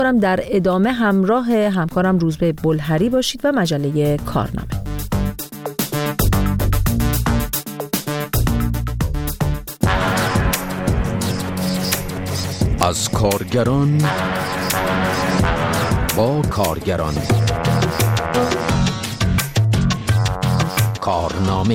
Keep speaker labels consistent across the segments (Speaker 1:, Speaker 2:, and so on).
Speaker 1: در ادامه همراه همکارم روزبه بلهری باشید و مجله کارنامه.
Speaker 2: از کارگران با کارگران، کارنامه.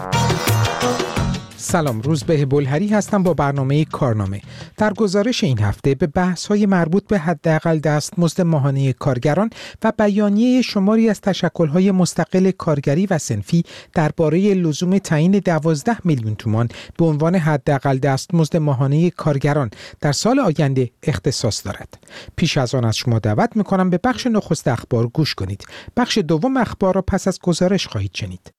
Speaker 3: سلام، روزبه بلهری هستم با برنامه کارنامه. در گزارش این هفته به بحث‌های مربوط به حداقل دستمزد ماهانه کارگران و بیانیه شماری از تشکل‌های مستقل کارگری و صنفی درباره لزوم تعیین 12 میلیون تومان به عنوان حداقل دستمزد ماهانه کارگران در سال آینده اختصاص دارد. پیش از آن از شما دعوت می‌کنم به بخش نخست اخبار گوش کنید. بخش دوم اخبار را پس از گزارش خواهید شنید.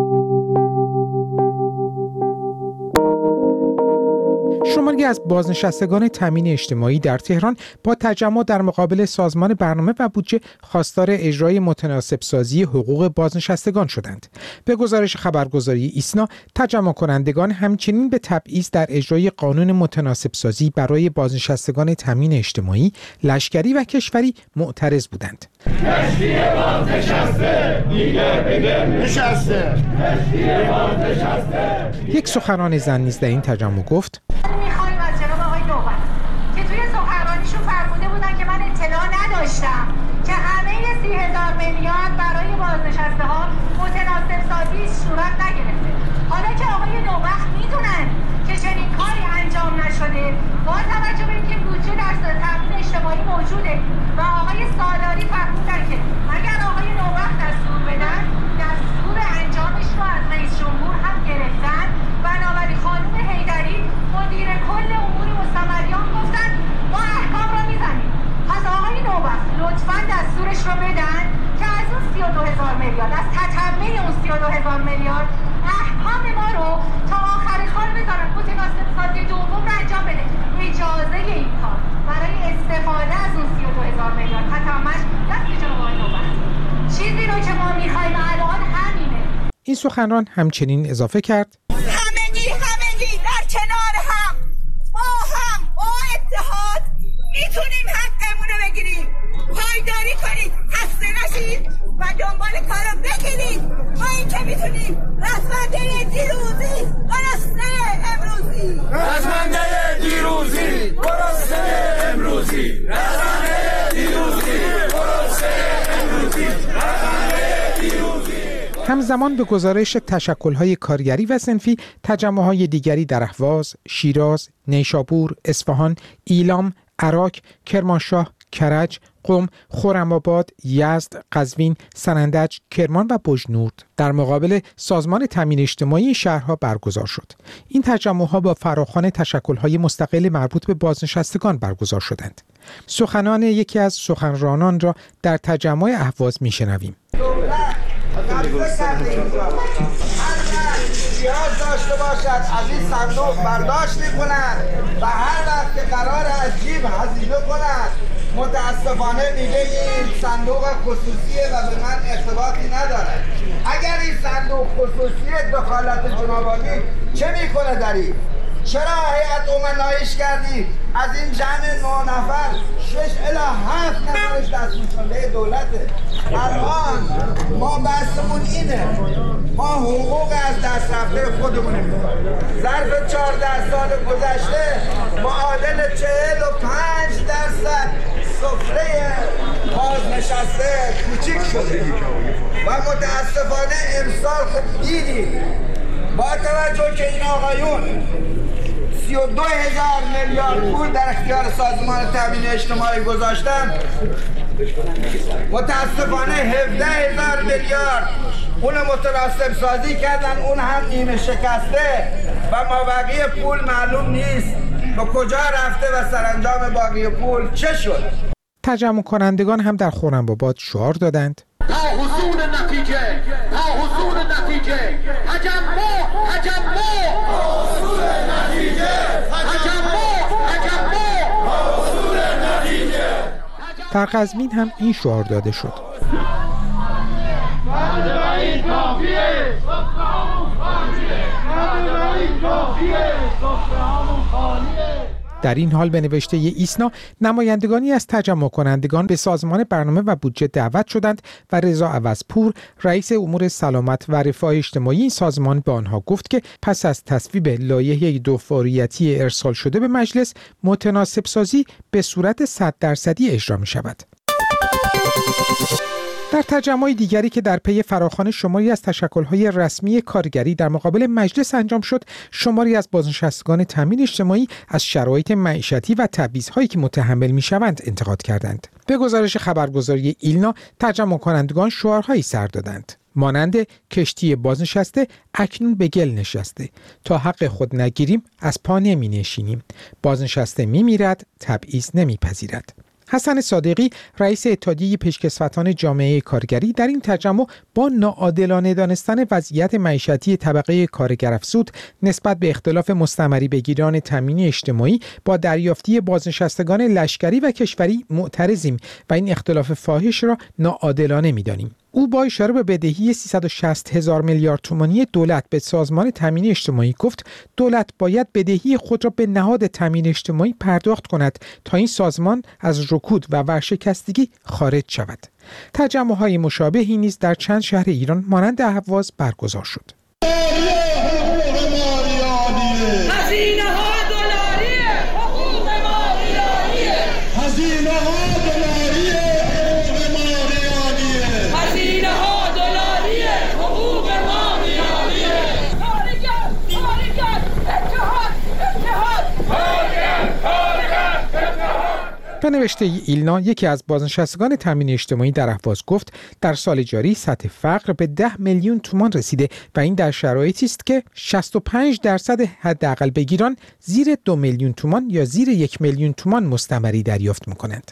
Speaker 3: شماری از بازنشستگان تامین اجتماعی در تهران با تجمع در مقابل سازمان برنامه و بودجه خواستار اجرای متناسب سازی حقوق بازنشستگان شدند. به گزارش خبرگزاری ایسنا، تجمع کنندگان همچنین به تبعیض در اجرای قانون متناسب سازی برای بازنشستگان تامین اجتماعی، لشکری و کشوری معترض بودند. یک سخنران زن نیز در این تجمع گفت:
Speaker 4: میخوایم از جناب آقای نوبت که توی سخنرانیشون فرموده بودن که من اطلاع نداشتم که همه 30,000 میلیارد برای بازنشسته ها متناسب سازی صورت نگرفته. حالا که آقای نوبت میدونن که چنین کاری انجام نشده، با توجه به اینکه بودجه در تامین اجتماعی موجوده و آقای سالاری فرمودن که اگر آقای نوبت دستور بدن، دستور انجامش رو از رئیس جمهور هم گرفتن. بنابراین خانم حیدری مدیر کل امور مستمریان گفتن ما احکام رو میزنیم. پس آقای نوبت لطفاً دستورش رو بدن که از اون 32,000 میلیارد، از تتمه اون 32,000 میلیارد احکام ما رو تا آخر کار بذارن، متناسب سازی دوم رو انجام بده. اجازه این کار برای استفاده از اون 32,000 میلیارد تتمهش دست جناب آقای نوبت. چیزی رو که ما میخوایم الان همینه.
Speaker 3: این سخنران همچنین اضافه کرد:
Speaker 4: همگی در کنار هم با اتحاد میتونیم حقمون رو بگیریم. پایداری کنید، خسته نشید و دنبال کارو بگیرید. ما این که میتونیم رسمنده دیروزی گرسنه امروزی،
Speaker 5: رسمنده دیروزی گرسنه امروزی، رسمنده دیروزی گرسنه امروزی، رسمنده دیروزی.
Speaker 3: همزمان به گزارش تشکل‌های کارگری و صنفی، تجمع‌های دیگری در اهواز، شیراز، نیشابور، اصفهان، ایلام، عراق، کرمانشاه، کرج، قم، خرم‌آباد، یزد، قزوین، سنندج، کرمان و بجنورد در مقابل سازمان تامین اجتماعی شهرها برگزار شد. این تجمع‌ها با فراخوان تشکل‌های مستقل مربوط به بازنشستگان برگزار شدند. سخنان یکی از سخنرانان را در تجمع اهواز می‌شنویم.
Speaker 6: نیاز داشته باشد از این صندوق برداشت می‌کنند و هر وقت که قرار از جیب هزینه کنند. متاسفانه میگه این صندوق خصوصیه و به من ارتباطی نداره. اگر این صندوق خصوصیه، دخالت جنابالی چه میکنه در این؟ چرا هیئت امناییش کردی؟ از این جمع 9 نفر 6 الی 7 نفرش دستمزد دولته. الان ما بحثمون اینه، ما حقوق از دست رفته خودمون می‌خوایم. ظرف 14 سال گذشته معادل 45% سفره بازنشسته کوچیک شده و متاسفانه امسال خب دیدید با توجه که این آقایون 32,000 میلیارد پول در اختیار سازمان تامین اجتماعی گذاشتن، متاسفانه 17,000 میلیارد اون متناسب سازی کردن، اون هم نیمه شکسته و مابقی پول معلوم نیست به کجا رفته و سرانجام باقی پول چه شد.
Speaker 3: تجمع کنندگان هم در خرم‌آباد شعار دادند:
Speaker 5: تا حصول نتیجه، تا حصول نتیجه، تجمع، تجمع، تا حصول نتیجه، تجمع، تجمع، تا حصول نتیجه.
Speaker 3: در قزوین هم این شعار داده شد: در این حال به نوشته ایسنا نمایندگانی از تجمع کنندگان به سازمان برنامه و بودجه دعوت شدند و رضا عوضپور رئیس امور سلامت و رفاه اجتماعی این سازمان به آنها گفت که پس از تصویب لایحه دوفاریتی ارسال شده به مجلس متناسب سازی به صورت 100% اجرا می شود. در تجمع دیگری که در پی فراخوان شماری از تشکل‌های رسمی کارگری در مقابل مجلس انجام شد، شماری از بازنشستگان تامین اجتماعی از شرایط معیشتی و تبعیض‌هایی که متحمل می‌شوند انتقاد کردند. به گزارش خبرگزاری ایلنا، تجمع کنندگان شعارهایی سر دادند مانند کشتی بازنشسته اکنون به گل نشسته، تا حق خود نگیریم از پا نمی نشینیم، بازنشسته می میرد تبعیض نمی پذیرد. حسن صادقی رئیس اتحادیه پیشکسوتان جامعه کارگری در این تجمع با ناعادلانه دانستن وضعیت معیشتی طبقه کارگرافزود نسبت به اختلاف مستمری بگیران تامین اجتماعی با دریافتی بازنشستگان لشکری و کشوری معترضیم و این اختلاف فاحش را ناعادلانه می‌دانیم. او با اشاره به بدهی 360,000 میلیارد تومانی دولت به سازمان تامین اجتماعی گفت دولت باید بدهی خود را به نهاد تامین اجتماعی پرداخت کند تا این سازمان از رکود و ورشکستگی خارج شود. تجمع‌های مشابهی نیز در چند شهر ایران مانند اهواز برگزار شد. به نوشته ایلنا، یکی از بازنشستگان تامین اجتماعی در اهواز گفت در سال جاری سطح فقر به 10 میلیون تومان رسیده و این در شرایطی است که 65% حداقل بگیران زیر 2 میلیون تومان یا زیر 1 میلیون تومان مستمری دریافت می‌کنند.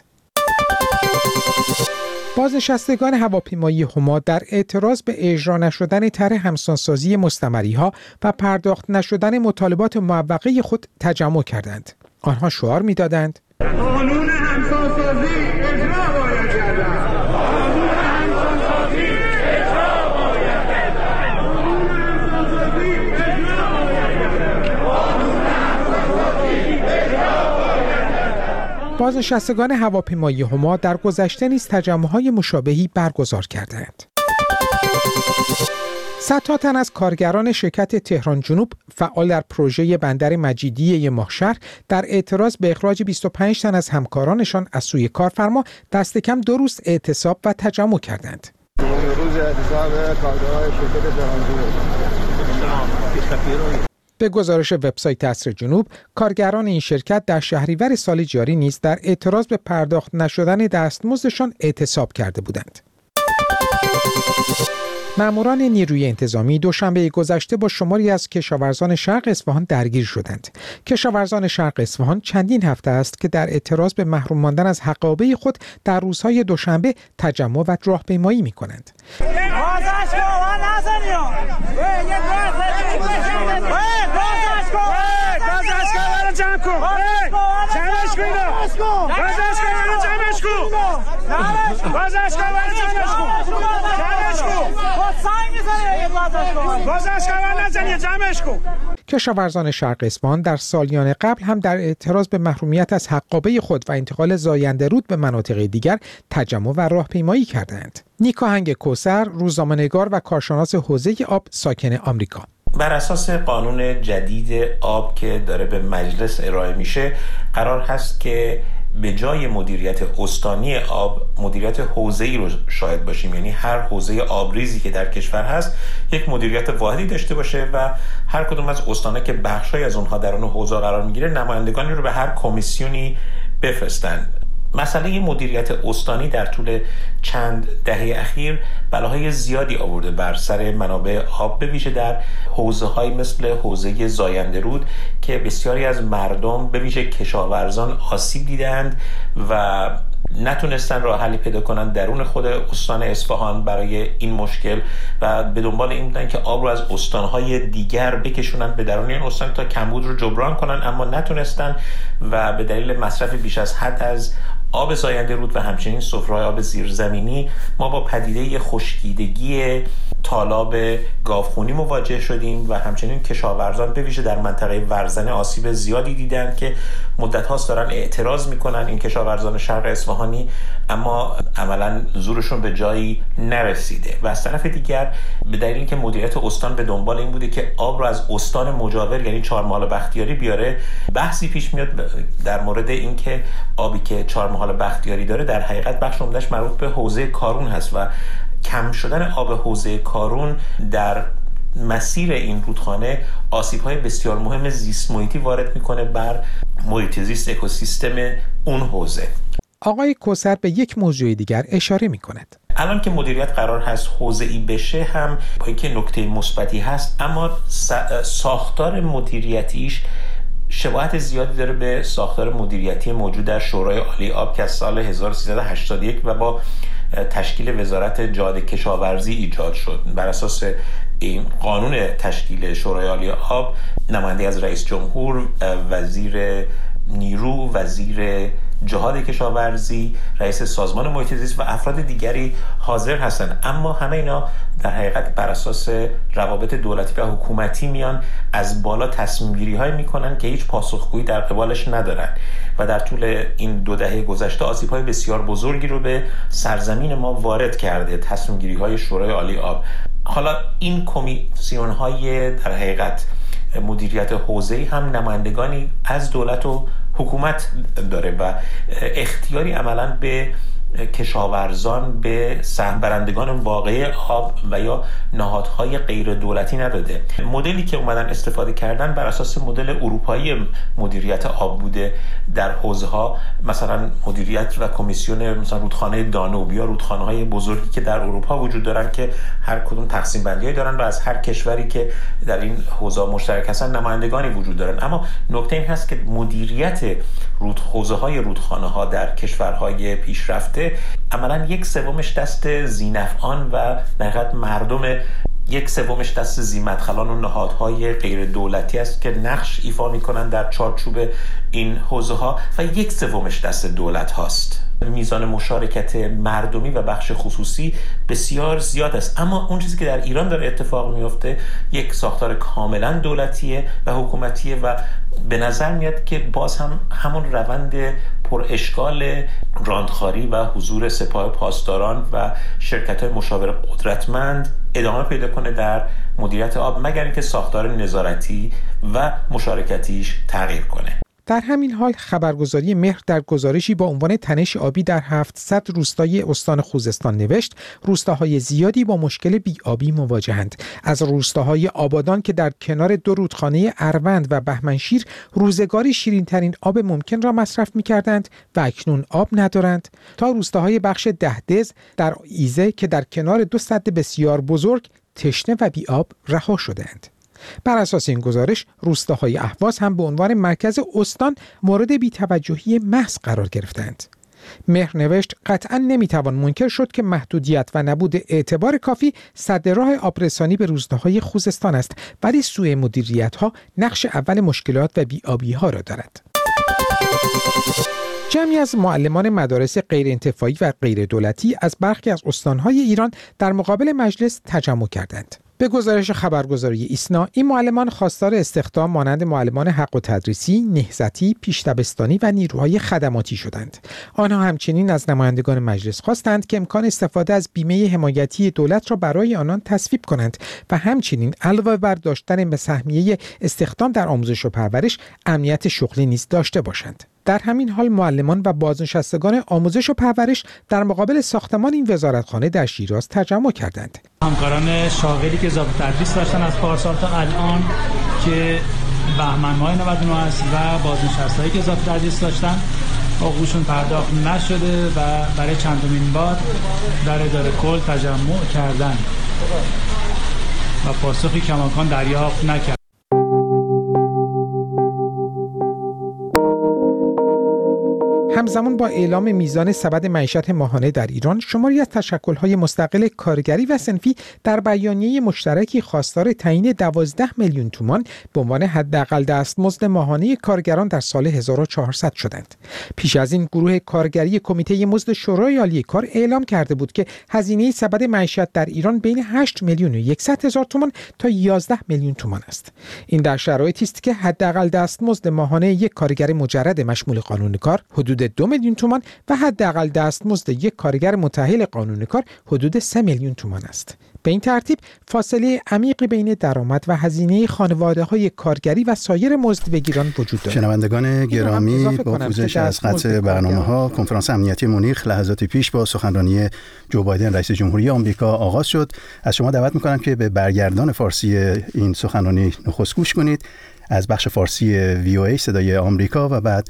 Speaker 3: بازنشستگان هواپیمایی هما در اعتراض به اجرا نشدن طرح همسانسازی مستمری‌ها و پرداخت نشدن مطالبات معوقه خود تجمع کردند. آنها شعار می‌دادند:
Speaker 5: قانون همسانسازی اجرا باید کردن. قانون همسانسازی اجرا باید کردن. قانون همسانسازی اجرا باید کردن. قانون همسانسازی اجرا باید کردن.
Speaker 3: بازنشستگان هواپیمایی هما در گذشته نیز تجمع‌های مشابهی برگزار کردند. صدها تن از کارگران شرکت تهران جنوب فعال در پروژه بندر مجیدیه ماهشهر در اعتراض به اخراج 25 تن از همکارانشان از سوی کارفرما دست کم 2 روز اعتصاب و تجمع کردند.
Speaker 6: روز اعتصاب کارگران شرکت تهران جنوب.
Speaker 3: به گزارش وبسایت عصر جنوب، کارگران این شرکت در شهریور سال جاری نیز در اعتراض به پرداخت نشدن دستمزدشان اعتصاب کرده بودند. ماموران نیروی انتظامی دوشنبه گذشته با شماری از کشاورزان شرق اصفهان درگیر شدند. کشاورزان شرق اصفهان چندین هفته است که در اعتراض به محروم ماندن از حقابه خود در روزهای دوشنبه تجمع و راهپیمایی می‌کنند. کشاورزان شرق اصفهان در سالیان قبل هم در اعتراض به محرومیت از حقابه خود و انتقال زاینده رود به مناطق دیگر تجمع و راهپیمایی کردند. نیکا هنگ کوثر، روزنامه‌نگار و کارشناس حوزه آب ساکن آمریکا:
Speaker 7: بر اساس قانون جدید آب که داره به مجلس ارائه میشه، قرار هست که به جای مدیریت استانی آب مدیریت حوزه‌ای رو شاهد باشیم، یعنی هر حوزه آبریزی که در کشور هست یک مدیریت واحدی داشته باشه و هر کدوم از استان‌ها که بخشای از اونها در اون حوزه قرار میگیره نمایندگانی رو به هر کمیسیونی بفرستن. مسئله مدیریت استانی در طول چند دهه اخیر بلاهای زیادی آورده بر سر منابع آب، به ویژه در حوزه‌های مثل حوزه زاینده رود که بسیاری از مردم به ویژه کشاورزان آسیب دیدند و نتونستن راه حلی پیدا کنن درون خود استان اصفهان برای این مشکل و به دنبال این بودن که آب رو از استان‌های دیگر بکشونن به درون این استان تا کمبود رو جبران کنن، اما نتونستن و به دلیل مصرف بیش از حد از آب زاینده رود و همچنین سفره‌های آب زیرزمینی ما با پدیده خشکیدگی تالاب گاوخونی مواجه شدیم و همچنین کشاورزان به ویژه در منطقه ورزنه آسیب زیادی دیدن که مدت هاست دارن اعتراض میکنن این کشاورزان شرق اصفهانی، اما عملا زورشون به جایی نرسیده. و از طرف دیگر به دلیل اینکه مدیریت استان به دنبال این بوده که آب رو از استان مجاور یعنی چهارمحال بختیاری بیاره، بحثی پیش میاد در مورد اینکه آبی که چهارمحال بختیاری داره در حقیقت بخش عمده‌اش مربوط به حوزه کارون هست و کم شدن آب حوزه کارون در مسیر این رودخانه آسیب‌های بسیار مهم زیست محیطی وارد میکنه بر محیط زیست اکوسیستم اون حوزه.
Speaker 3: آقای کوثر به یک موضوع دیگر اشاره می‌کند.
Speaker 7: الان که مدیریت قرار هست حوزه‌ای بشه هم با اینکه نکته مثبتی هست، اما ساختار مدیریتیش شباهت زیادی داره به ساختار مدیریتی موجود در شورای عالی آب که از سال 1381 و با تشکیل وزارت جاده کشاورزی ایجاد شد. بر اساس این قانون تشکیل شورای عالی آب نماینده از رئیس جمهور، وزیر نیرو، وزیر جهاد کشاورزی، رئیس سازمان محیط زیست و افراد دیگری حاضر هستند، اما همه اینا در حقیقت بر اساس روابط دولتی و حکومتی میان از بالا تصمیم گیری های میکنن که هیچ پاسخگویی در قبالش ندارن و در طول این 2 دهه گذشته آسیب های بسیار بزرگی رو به سرزمین ما وارد کرده تصمیم گیری های شورای عالی آب. حالا این کمیسیون های در حقیقت مدیریت حوزه‌ای هم نمایندگانی از دولت و حکومت داره و اختیاری عملاً به کشاورزان، به سهم برندگان واقعی آب و یا نهادهای غیر دولتی نداده. مدلی که اومدن استفاده کردن بر اساس مدل اروپایی مدیریت آب بوده در حوزه‌ها، مثلا مدیریت و کمیسیون مثلا رودخانه دانوب یا رودخانه‌های بزرگی که در اروپا وجود دارن که هر کدوم تقسیم بندی‌هایی دارن و از هر کشوری که در این حوزه مشترک هستن نمایندگانی وجود دارن. اما نکته این هست که مدیریت حوزه‌های رودخانه‌ها در کشورهای پیشرفته عملاً 1/3 دست ذی‌نفعان و در حقیقت مردم، 1/3 دست ذی‌مدخلان و نهادهای غیر دولتی است که نقش ایفا می‌کنند در چارچوب این حوزه‌ها و 1/3 دست دولت هاست. میزان مشارکت مردمی و بخش خصوصی بسیار زیاد است، اما اون چیزی که در ایران داره اتفاق میفته یک ساختار کاملا دولتیه و حکومتیه و به نظر میاد که باز هم همون روند پر اشکال راندخاری و حضور سپاه پاسداران و شرکت‌های مشاور قدرتمند ادامه پیدا کنه در مدیریت آب، مگر اینکه ساختار نظارتی و مشارکتیش تغییر کنه.
Speaker 3: در همین حال خبرگزاری مهر در گزارشی با عنوان تنش آبی در 700 روستای استان خوزستان نوشت روستاهای زیادی با مشکل بی‌آبی مواجهند. از روستاهای آبادان که در کنار 2 رودخانه اروند و بهمنشیر روزگاری شیرین‌ترین آب ممکن را مصرف می‌کردند و اکنون آب ندارند، تا روستاهای بخش دهدز در ایزه که در کنار 2 سد بسیار بزرگ تشنه و بی‌آب رها شدند. بر اساس این گزارش روستاهای اهواز هم به عنوان مرکز استان مورد بی‌توجهی محض قرار گرفتند. مهر نوشت قطعاً نمیتوان منکر شد که محدودیت و نبود اعتبار کافی سد راه آبرسانی به روستاهای خوزستان است، ولی سوء مدیریت‌ها نقش اول مشکلات و بی‌آبی‌ها را دارد. جمعی از معلمان مدارس غیر انتفاعی و غیر دولتی از برخی از استانهای ایران در مقابل مجلس تجمع کردند. به گزارش خبرگزاری ایسنا، این معلمان خواستار استخدام مانند معلمان حق و تدریسی، نهضتی، پیش‌دبستانی و نیروهای خدماتی شدند. آنها همچنین از نمایندگان مجلس خواستند که امکان استفاده از بیمه حمایتی دولت را برای آنان تصویب کنند و همچنین علاوه بر داشتن به سهمیه استخدام در آموزش و پرورش، امنیت شغلی نیز داشته باشند. در همین حال معلمان و بازنشستگان آموزش و پرورش در مقابل ساختمان این وزارتخانه در شیراز تجمع کردند.
Speaker 8: همکاران شاغلی که ضابط تدریس داشتن از پارسال تا الان که بهمن ماه 99 است و بازنشستهایی که ضابط تدریس داشتن حقوقشون پرداخت نشده و برای چندمین بار در اداره کل تجمع کردند و پاسخی کماکان دریافت نکرد.
Speaker 3: همزمان با اعلام میزان سبد معیشت ماهانه در ایران، شماری از تشکل‌های مستقل کارگری و صنفی در بیانیه مشترکی خواستار تعیین 12 میلیون تومان به عنوان حداقل دستمزد ماهانه کارگران در سال 1400 شدند. پیش از این گروه کارگری کمیته مزد شورای عالی کار اعلام کرده بود که هزینه سبد معیشت در ایران بین 8 میلیون و 100 هزار تومان تا 11 میلیون تومان است. این در شرایطی است که حداقل دستمزد ماهانه یک کارگر مجرد مشمول قانون کار حدود 2 میلیون تومان و حداقل دستمزد یک کارگر متأهل قانون کار حدود 3 میلیون تومان است. به این ترتیب فاصله عمیقی بین درآمد و هزینه خانواده‌های کارگری و سایر مزدبگیران وجود دارد.
Speaker 9: شنوندگان گرامی، با پوزش از قطع برنامه‌ها، کنفرانس امنیتی مونیخ لحظاتی پیش با سخنرانی جو بایدن رئیس جمهوری آمریکا آغاز شد. از شما دعوت می‌کنم که به برگردان فارسی این سخنرانی نخست گوش کنید از بخش فارسی VOA صدای آمریکا و بعد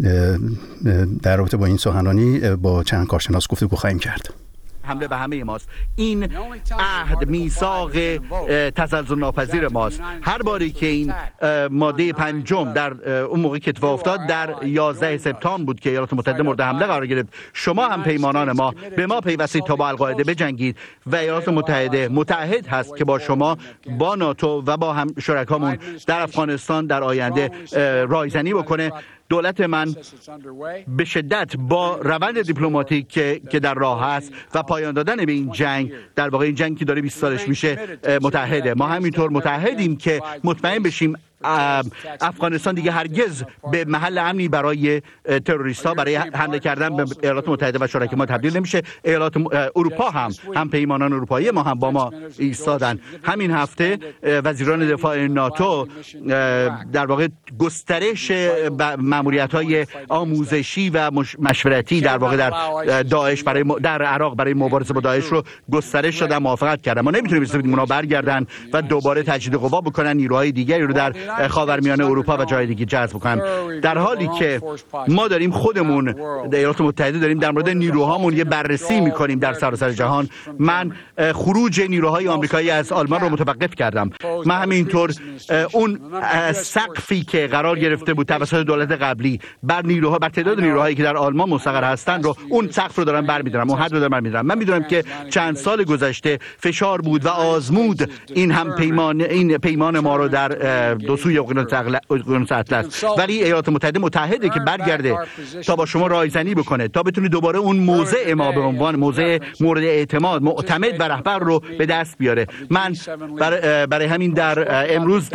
Speaker 9: در رابطه با این سخنرانی با چند کارشناس گفتگو خواهیم کرد.
Speaker 10: حمله به همه ماست. این عهد میثاق تزلزل ناپذیر ماست. هر باری که این ماده 5 در اون موقع که اتفاق افتاد در 11 سپتامبر بود که ایالات متحده مورد حمله قرار گرفت، شما هم پیمانان ما به ما پیوستید تا با القاعده بجنگید و ایالات متحده متعهد هست که با شما، با ناتو و با هم شرکامون در افغانستان در آینده رایزنی بکنه. دولت من به شدت با روند دیپلماتیک که در راه است و پایان دادن به این جنگ، در واقع این جنگ که داره 20 سالش میشه، متحده. ما همینطور متحدیم که مطمئن بشیم افغانستان دیگه هرگز به محل امنی برای تروریست‌ها برای حمله کردن به ایالات متحده و شرکای ما تبدیل نمیشه. ایالات اروپا هم پیمانان اروپایی ما هم با ما ایستادن. همین هفته وزیران دفاع ناتو در واقع گسترش ماموریت‌های آموزشی و مشورتی در واقع در داعش در عراق برای مبارزه با داعش رو گسترش دادن، موافقت کردن. ما نمیتونیم بذاریم اونا برگردن و دوباره تجدید قوا بکنن، نیروهای دیگری رو در خاورمیانه اروپا و جای دیگه جذب کنیم، در حالی که ما داریم خودمون در ایالات متحده داریم در مورد نیروهامون یه بررسی میکنیم در سراسر جهان. من خروج نیروهای آمریکایی از آلمان رو متوقف کردم. من همینطور اون سقفی که قرار گرفته بود توسط دولت قبلی بر تعداد نیروهایی که در آلمان مستقر هستند رو، اون سقف رو دارن برمی‌دارن، اون حد رو دارن برمی‌دارن. من میدونم که چند سال گذشته فشار بود و آزمود این پیمان ما رو در دو سوی اقیانوس اطلس، ولی ایالات متحده متحده که برگرده تا با شما رایزنی بکنه، تا بتونه دوباره اون موضع ما به عنوان موضع مورد اعتماد، معتمد و رهبر رو به دست بیاره. من برای همین در امروز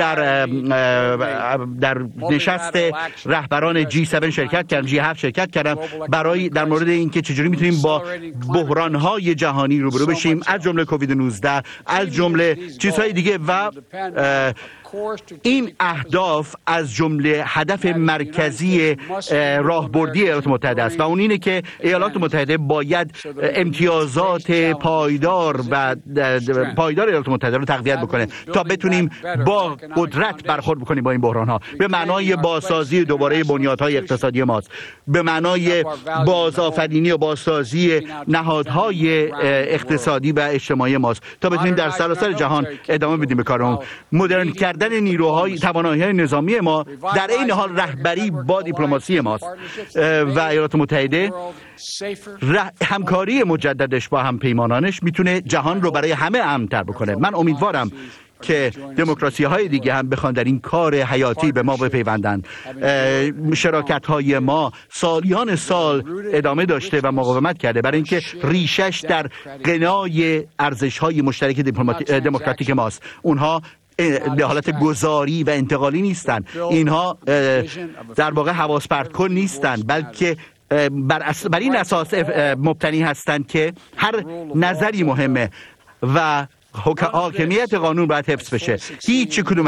Speaker 10: در نشست رهبران G7 شرکت کردم، G7 شرکت کردم برای در مورد اینکه چجوری میتونیم با بحران‌های جهانی روبرو بشیم، از جمله کووید 19، از جمله چیزهای دیگه. و این اهداف از جمله هدف مرکزی راهبردی ایالات متحده است و اون اینه که ایالات متحده باید امتیازات پایدار ایالات متحده رو تقویت بکنه تا بتونیم با قدرت برخورد بکنیم با این بحران‌ها، به معنای بازسازی دوباره بنیادهای اقتصادی ماست، به معنای بازآفرینی و بازسازی نهادهای اقتصادی و اجتماعی ماست، تا بتونیم در سراسر جهان ادامه بدیم به کارمون. مدرن کردن نیروهای توانایی‌های نظامی ما در این حال رهبری با دیپلماسی ماست و ایالات متحده همکاری مجددش با هم پیمانانش میتونه جهان رو برای همه امن‌تر بکنه. من امیدوارم که دموکراسی‌های دیگه هم بخوان در این کار حیاتی به ما بپیوندن. شراکت‌های ما سالیان سال ادامه داشته و مقاومت کرده برای اینکه ریشش در غنای ارزش‌های مشترک دموکراتیک ماست. اونها به حالت گذاری و انتقالی نیستن، اینها در واقع حواس پرت کن نیستن، بلکه بر این اساس مبتنی هستند که هر نظری مهمه و حاکمیت قانون باید حفظ بشه. هیچ کدوم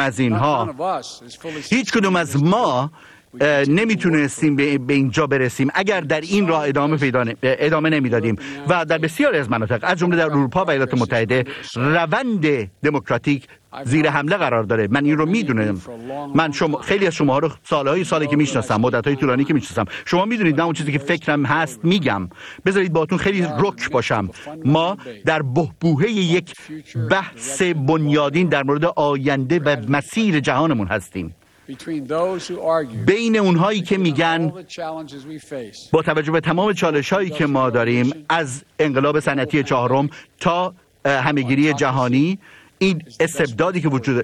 Speaker 10: از ما نمیتونستیم به اینجا برسیم اگر در این راه ادامه نمیدادیم و در بسیاری از مناطق از جمله در اروپا و ایالات متحده روند دموکراتیک زیر حمله قرار داره. من این رو میدونم. من خیلی از شما رو سالی که میشناسم، مدت‌های طولانی که میشناسم. شما میدونید من اون چیزی که فکرم هست میگم. بذارید باهاتون خیلی رک باشم. ما در بحبوحه یک بحث بنیادین در مورد آینده و مسیر جهانمون هستیم. بین اونهایی که میگن با توجه به تمام چالش‌هایی که ما داریم از انقلاب صنعتی چهارم تا همه‌گیری جهانی، این استبدادی که وجود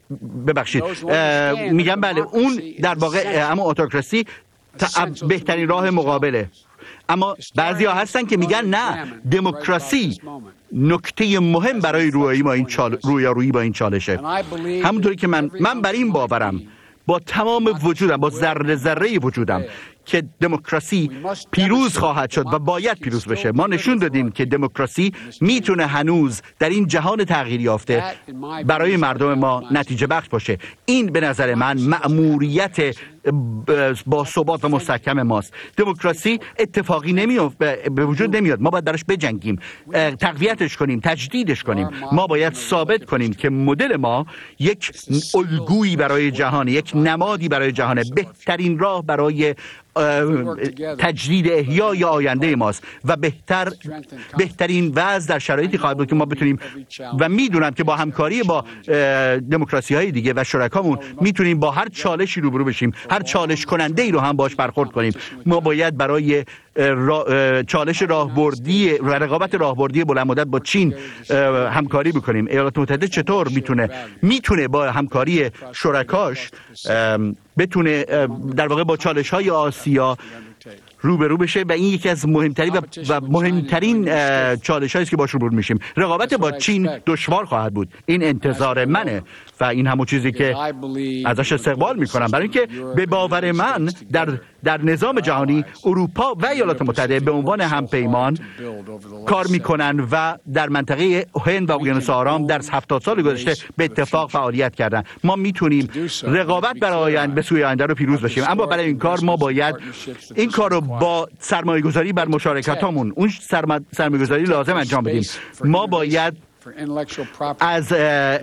Speaker 10: میگن بله اون در واقع اما اتوکراسی بهترین راه مقابله. اما بعضی ها هستن که میگن نه، دموکراسی نکته مهم برای رویارویی با این چالشه. همونطوری که من بر این باورم با تمام وجودم، با ذره ذره وجودم که دموکراسی پیروز خواهد شد و باید پیروز بشه. ما نشون دادیم که دموکراسی میتونه هنوز در این جهان تغییر یافته برای مردم ما نتیجه بخش باشه. این به نظر من مأموریت با ثبات و مستحکم ماست. دموکراسی اتفاقی به وجود نمیاد. ما باید براش بجنگیم، تقویتش کنیم، تجدیدش کنیم. ما باید ثابت کنیم که مدل ما یک الگویی برای جهان، یک نمادی برای جهان، بهترین راه برای تجدید احیای آینده ماست و بهترین وضع در شرایطی خواهد بود که ما بتونیم، و میدونم که با همکاری با دموکراسی های دیگه و شرکامون میتونیم با هر چالشی روبرو بشیم، هر چالش کننده ای رو هم باش برخورد کنیم. ما باید برای چالش راهبردی و رقابت راهبردی بلند مدت با چین همکاری بکنیم. ایالات متحده چطور میتونه با همکاری شرکاش بتونه در واقع با چالش های آسیا روبرو بشه و این یکی از مهمترین چالش هایی است که باش روبرو میشیم. رقابت با چین دشوار خواهد بود، این انتظار منه و این همون چیزی که ازش استقبال میکنم، برای اینکه به باور من در نظام جهانی اروپا و ایالات متحده به عنوان همپیمان کار میکنن و در منطقه هند و اقیانوس آرام در 70 سال گذشته به اتفاق فعالیت کردن. ما میتونیم رقابت برای به سوی آینده رو پیروز بشیم، اما برای این کار ما باید این کار رو با سرمایه گذاری بر مشارکتامون، اون سرمایه گذاری لازم انجام بدیم. ما باید از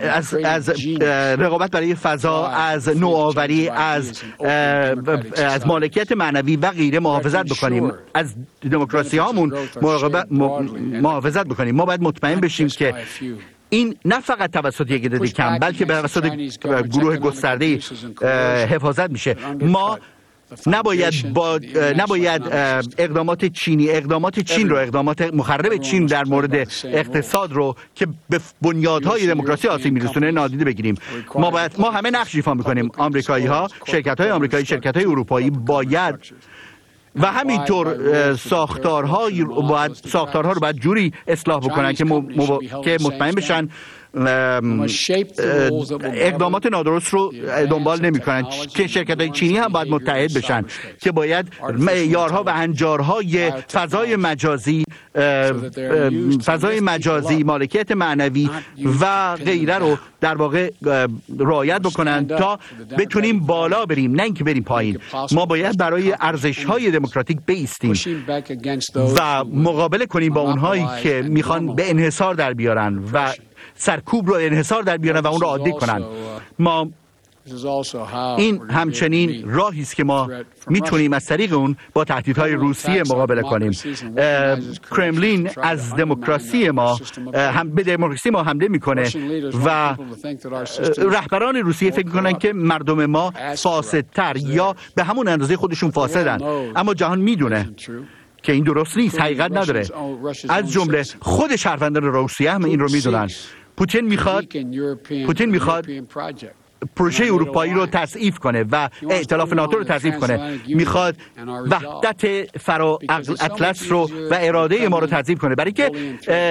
Speaker 10: رقابت برای فضا، از نوآوری، از مالکیت معنوی و غیره محافظت بکنیم، از دموکراسی هامون محافظت بکنیم. ما باید مطمئن بشیم که این نه فقط توسط یک عده کم بلکه توسط گروه گسترده حفاظت میشه. ما نباید اقدامات چین رو، اقدامات مخرب چین در مورد اقتصاد رو که به بنیادهای دموکراسی آسیب میرسونه نادیده بگیریم. ما همه نقش ایفا میکنیم. آمریکایی‌ها، شرکت‌های آمریکایی، شرکت‌های اروپایی باید و همینطور ساختارها رو باید جوری اصلاح بکنن که مطمئن بشن اقدامات نادرست رو دنبال نمی‌کنن، که شرکت‌های چینی هم باید متحد بشن، که باید معیارها و هنجارهای فضای مجازی، مالکیت معنوی و غیره رو در واقع رعایت بکنن تا بتونیم بالا بریم، نه اینکه بریم پایین. ما باید برای ارزش‌های دموکراتیک بایستیم و مقابله کنیم با اونهایی که میخوان به انحصار در بیارن و سرکوب رو انحصار در بیارن و اون رو عادی کنن. این همچنین راهی است که ما میتونیم از طریق اون با تهدیدهای روسیه مقابله کنیم. کرملین از دموکراسی ما به دموکراسی ما حمله میکنه و رهبران روسیه فکر میکنن که مردم ما فاسدتر یا به همون اندازه خودشون فاسدن، اما جهان میدونه که این درست نیست، حقیقت نداره. از جمله خود شهروندان روسیه هم این رو میدونن. پوتین میخواد پروژه اروپایی رو تضعیف کنه و ائتلاف ناتو رو تضعیف کنه، میخواد وحدت فرا اطلس رو و اراده ما رو تضعیف کنه، برای که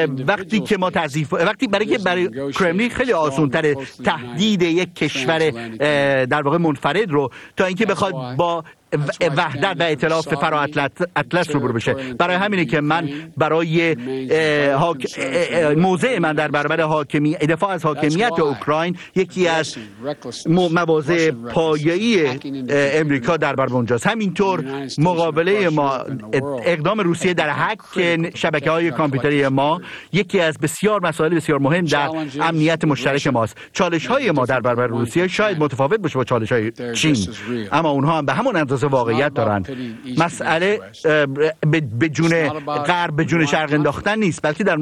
Speaker 10: برای کرملین خیلی آسان‌تره تهدید یک کشور در واقع منفرد رو تا اینکه بخواد با وحدت و ائتلاف فرا اطلس رو بشه. برای همینه که من برای موضع من در برابر دفاع از حاکمیت اوکراین یکی از مواضع پایه‌ای امریکا در برابر اونجاست. همینطور مقابله ما، اقدام روسیه در هک شبکه‌های کامپیوتری ما یکی از مسائل بسیار مهم در امنیت مشترک ماست. چالش‌های ما در برابر روسیه شاید متفاوت باشه با چالش‌های چین، اما اونها هم به همون اندازه اساس واقعیت دارن. مسئله به جون غرب به جون شرق انداختن نیست، بلکه در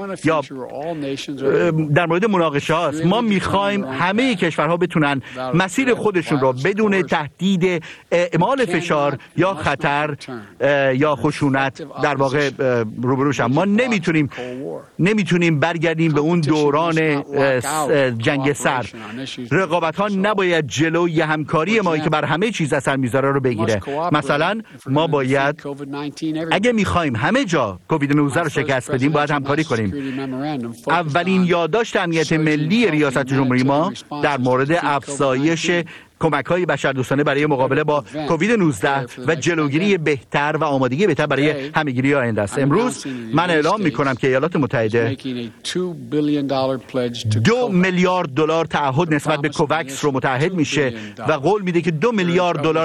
Speaker 10: مورد مناقشه هاست. ما میخوایم همه کشورها بتونن مسیر خودشون رو بدون تهدید اعمال فشار یا خطر یا خشونت در واقع روبرو شن. ما نمیتونیم برگردیم به اون دوران جنگ سرد. رقابت ها نباید جلوی همکاری ما که بر همه چیز اثر میذاره رو بگیره. مثلا ما باید اگه میخوایم همه جا کووید 19 رو شکست بدیم باید همکاری کنیم. اولین یادداشت امنیت ملی ریاست جمهوری ما در مورد افزایش کمک‌های بشردوستانه برای مقابله با کووید 19 و جلوگیری بهتر و آمادگی بهتر برای همه‌گیری آینده است. امروز من اعلام می‌کنم که ایالات متحده $2 میلیارد تعهد نسبت به کووکس رو متعهد میشه و قول میده که $2 میلیارد